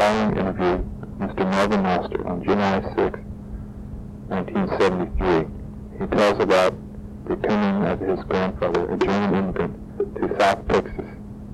following interview with Mr. Marvin Noster on July 6, 1973. He tells about the coming of his grandfather, a German immigrant, to South Texas.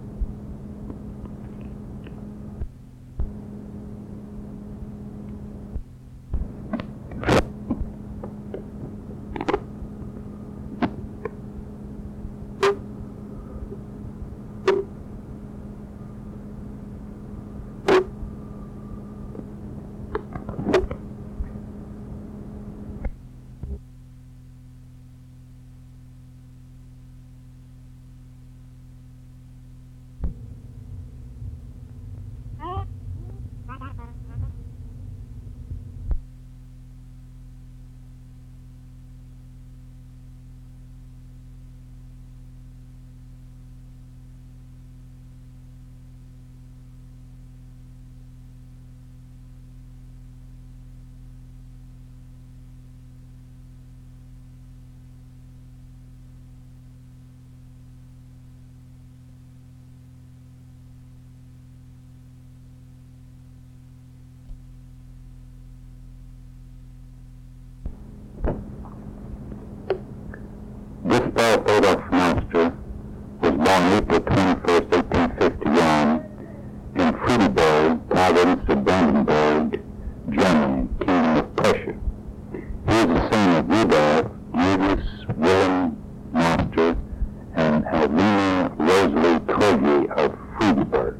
Gustav Adolf Noster was born April 21st, 1851, in Friedeberg, province of Brandenburg, Germany, Kingdom of Prussia. He was the son of Rudolf Julius Wilhelm Noster and Alvina Rosalie Krogi of Friedeberg.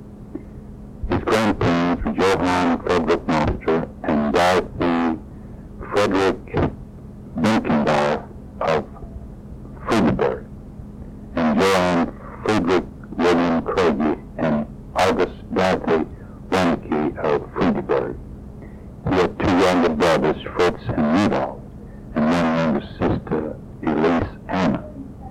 His grandparents were Johann Friedrich Noster and Dorothy Frederick Benkendorf of Friedeberg, and Johann Friedrich William Krogi and August Dorothy Wernicke of Friedeberg. He had two younger brothers, Fritz and Rudolf, and one younger sister, Elise Anna.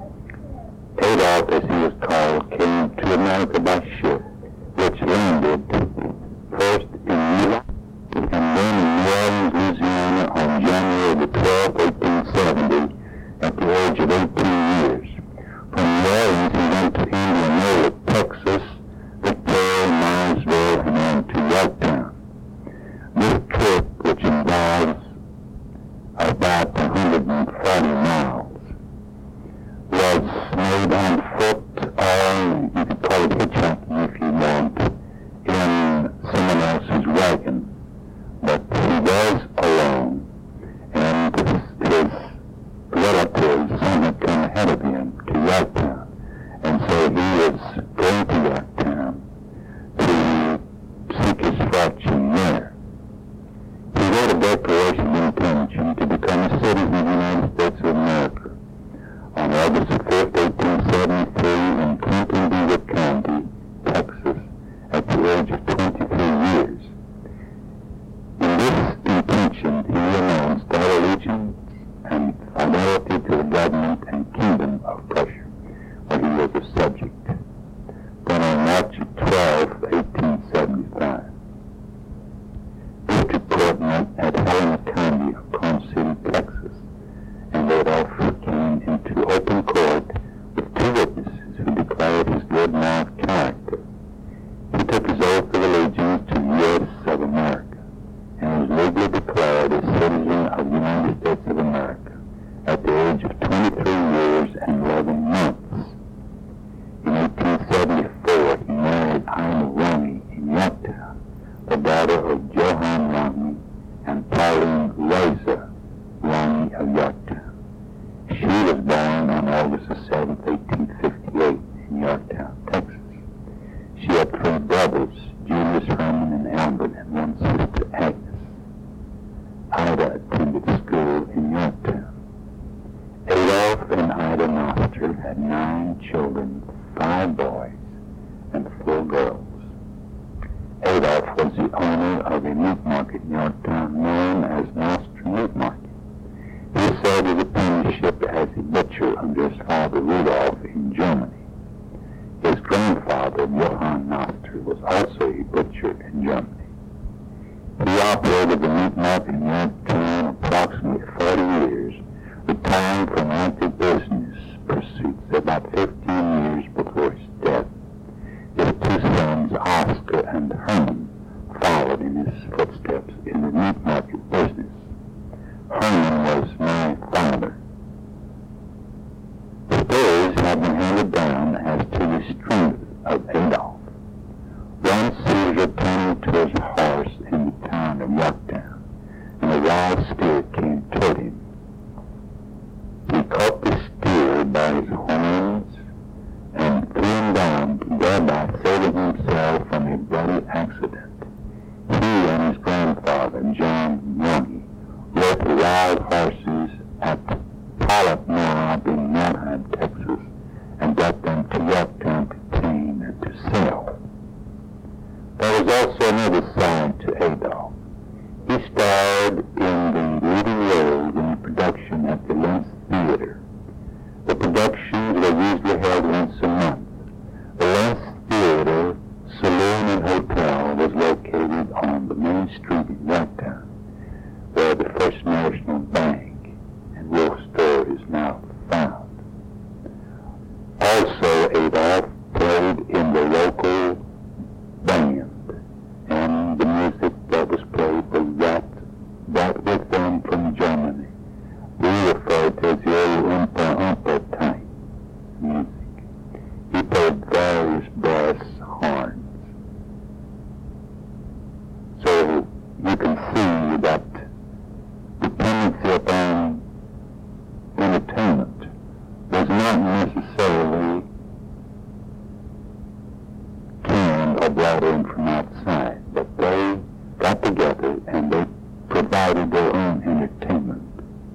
Adolf, as he was called, came to America by ship, which landed first in Milan and then in New Orleans, Louisiana on January the 12th, 1870, at the age of 18 years. From New Orleans, he went to Indianola, Texas, Victoria, Milesville, and on to Yorktown. This trip, which involves about 140 miles, was made on foot, or you could call it hitchhiking if you want, in someone else's wagon. But he was alone, and his relatives had come ahead of him to Yorktown, and so he was going to Yorktown to seek his fortune there. He wrote a declaration of intention to become a citizen of the United States of America on August 5th, 1873, in Clinton Beaver County, Texas, at the age of 23 years. In this intention, he announced all allegiance and fidelity to the government and kingdom of Prussia, where he was a subject. Then on March 12, 1875, district court met at Helena County of Palm City, Texas, and Adolf came into open court with two witnesses who declared his good moral character. He took his oath of allegiance to the U.S. of America and was legally declared a citizen of the United States of America at the age of 23 years and 11 months. In 1874, he married Ina Roney in Yorktown, the daughter of Johann Roney and Pauline Rosa Roney of Yorktown. She was born on August 7, 1858, in Yorktown, Texas. She had three brothers, Julius, Herman, and Albert, and one sister, Agnes. Ida attended school in Yorktown. Adolf and Ida Noster had 9 children, 5 boys and 4 girls. Adolf was the owner of a meat market in Yorktown known as Noster Meat Market. He served his apprenticeship as a butcher under his father Rudolf in Germany. His grandfather, Johann Noster, was also a butcher in Germany. He operated the meat market in Yorktown approximately 40 years, retiring from active business pursuits about 15 years before his death. His 2 sons, Oscar and Herman, thereby saving himself from a bloody accident. He and his grandfather, John Young, rode the wild horses at Pollock Mob in Manheim, Texas, and brought them to Yorktown to tame and to sell. There was also another side to Adolf. He starred in the leading role in the production at the Linz Theater. The productions were usually held once a month. The Linz Theater, Saloon and Hotel was located on the main street in Yorktown, where the First National Bank and Wolf Store is now found. Also, Adolf played in the local band, and the music that was played was brought with them from Germany. We refer to as the early Oompa type music. He played various brass horns. So you can see that dependency upon entertainment was not necessarily canned or brought in from outside, but they got together and they provided their own entertainment.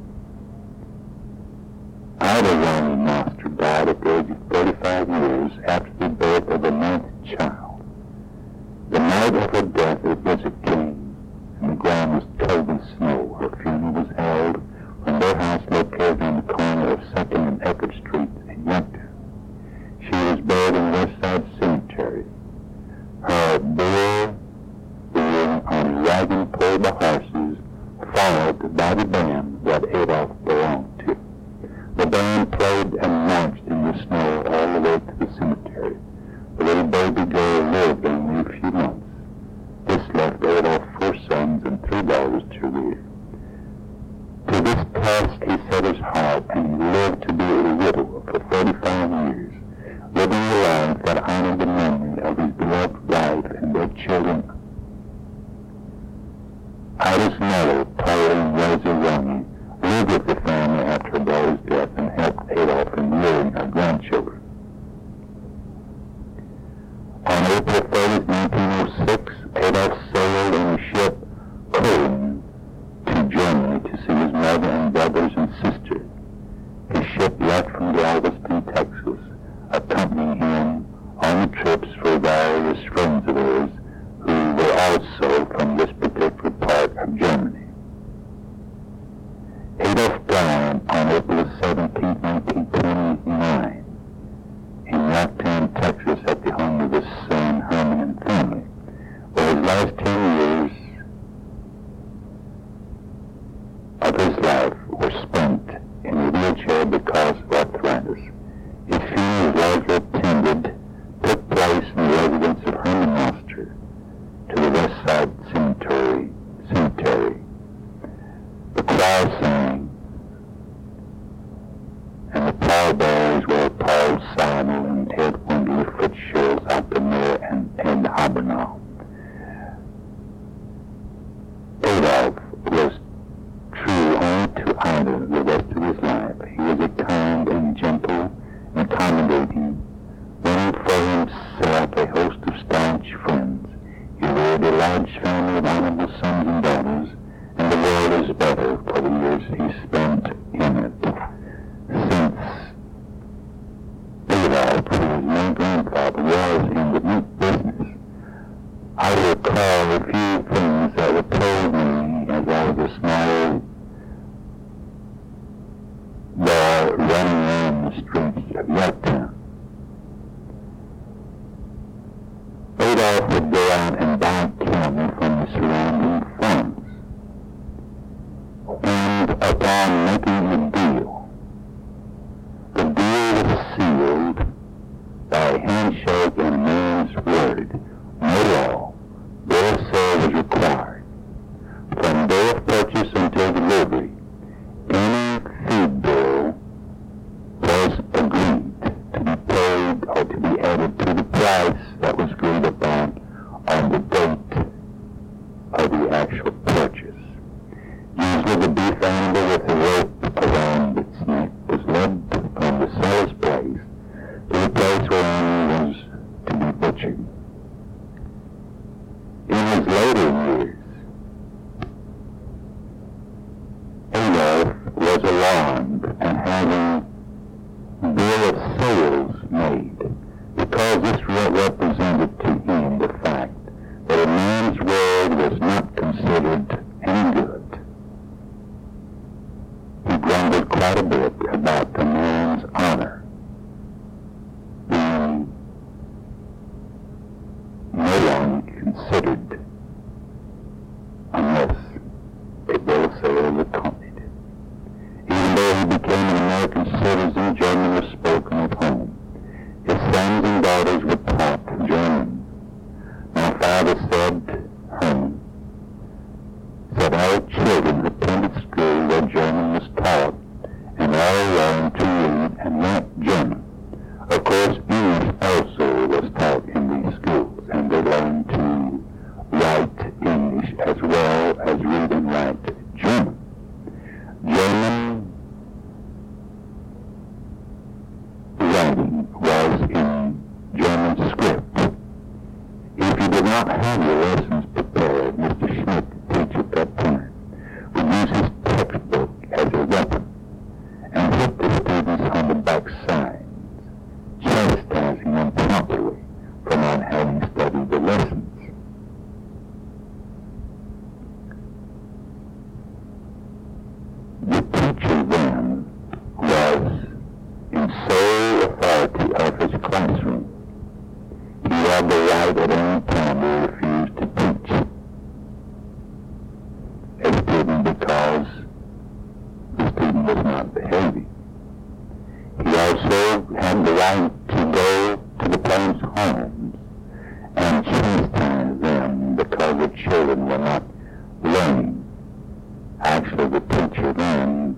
Ida Ronnie Noster died at the age of 35 years after the birth of the 9th child. The night of her death, a visit came, and the ground was covered in snow. Her funeral was held from their house located on the corner of 2nd and Eckerd Street in Yorktown. She was buried in Westside Cemetery. Her bier being on a wagon pulled by horses, followed by the band that Adolf belonged to. The band played and marched in the snow all the way to the cemetery. The little baby girl lived only a few months. This left Adolf 4 sons and 3 daughters to rear. To this task he set his heart, and he lived to be a widower for 35 years, living a life that honored the memory of his beloved wife and their children. Ida's mother, Pauline Rosa Ronnie, lived with the family after her daughter's death and helped Adolf in rearing her grandchildren. On April 30, 1906, Adolf sailed in the ship Culloden to Germany to see his mother and brothers and sister. His ship left from Galveston, Texas, accompanying him on the trips for various friends of his who were also from this particular part of Germany. Adolf died on April 17, 1929, in Yorktown, Texas, at the home of his son Herman and family, where his last 10 years of his life were spent in a wheelchair because of arthritis. His funeral, largely attended, took place in the residence of Herman Noster to the West Side Cemetery. The choir sang, and the pallbearers were Paul Simon and Edwin Lee Fitzgerald out the mayor and Ed Habernahl. Adolf was true only to Ida the rest of his life. He was a kind and gentle and accommodating, winning for himself a host of staunch friends. He reared a large family of honorable sons and daughters, and the world is better for the years he spent in it. Since Adolf, whose my grandfather was in the meat business, I recall a few things that were told me as I was a small boy running around the streets of Yorktown. Adolf would go out and buy cattle from the surrounding farms, and upon making a deal, the deal was sealed by a handshake and a man's word. No law, bill of sale was required. From day of purchase until delivery, any feed bill was agreed to be paid or to be added to the price that was agreed upon on the date of the actual purchase. Usually the beef animal with a rope around its neck was led from the seller's place to the place where he was because this represented to him the fact that a man's word was not considered any good. He grumbled quite a bit about the man's honor being no longer considered unless a bill of sale was accompanied. Even though he became an American citizen, German was spoken at home. His sons and daughters were taught German. My father said, Herman, said our children attended school where German was taught, and all learned to read and write German. Of course, English also was taught in these schools, and they learned to write English as well as read and write German. German writing was in German script. If you did not have your lessons prepared, Mr. Schmidt, the teacher at that time, would use his textbook as a weapon and hit the students on the backsides, chastising them promptly for not having studied the lessons. The teacher then was in sole authority of his classroom. He had the right at any time to refuse to teach a student because the student was not behaving. He also had the right to go to the parents' homes and chastise them because the children were not learning. Actually, the teacher then,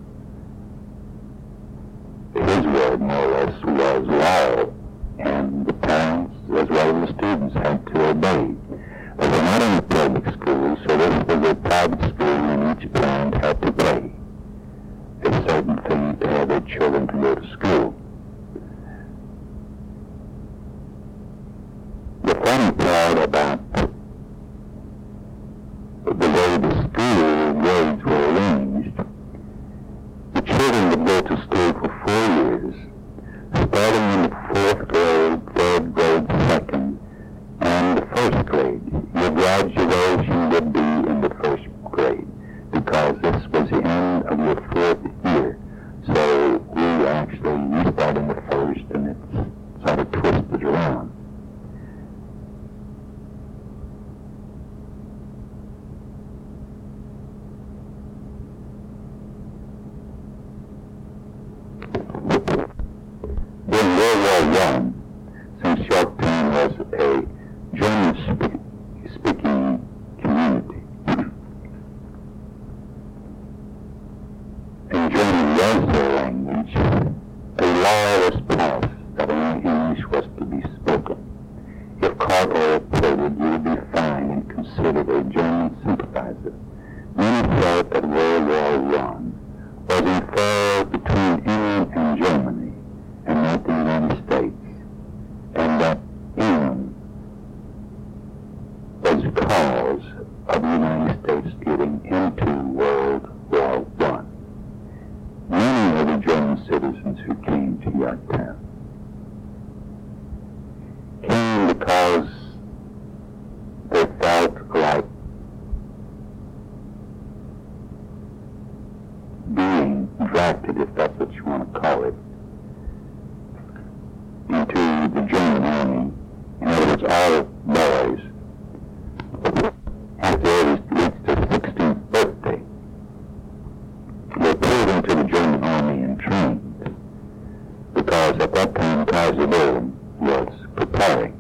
his word more or less was law, and the parents as well as the students had to obey. They were not in a public school, so this was a private school, and each parent had to pay a certain fee to have their children to go to school. The funny part about the way the school grades were arranged, the children would go to school for 4 years, starting in the 4th grade, 3rd grade, 2nd, and the 1st grade. Your graduation would be in the 1st grade because this was the end of your 4th year. So we start in the 1st and it's sort of twisted around. During World War I, since Yorktown was a German-speaking community, and German was their language, a law was passed that only English was to be spoken. If caught or reported, you would be fined and considered a German sympathizer. Many felt that World War I was unfair between England and Germany, and not the United States, and that England was the cause of the United States getting into World War I. Many of the German citizens who came to Yorktown came because they felt like being drafted, if that's what you want to call it, into the German army. In other words, all boys, after they reached their 16th birthday, were put into the German army and trained, because at that time Kaiser Wilhelm was preparing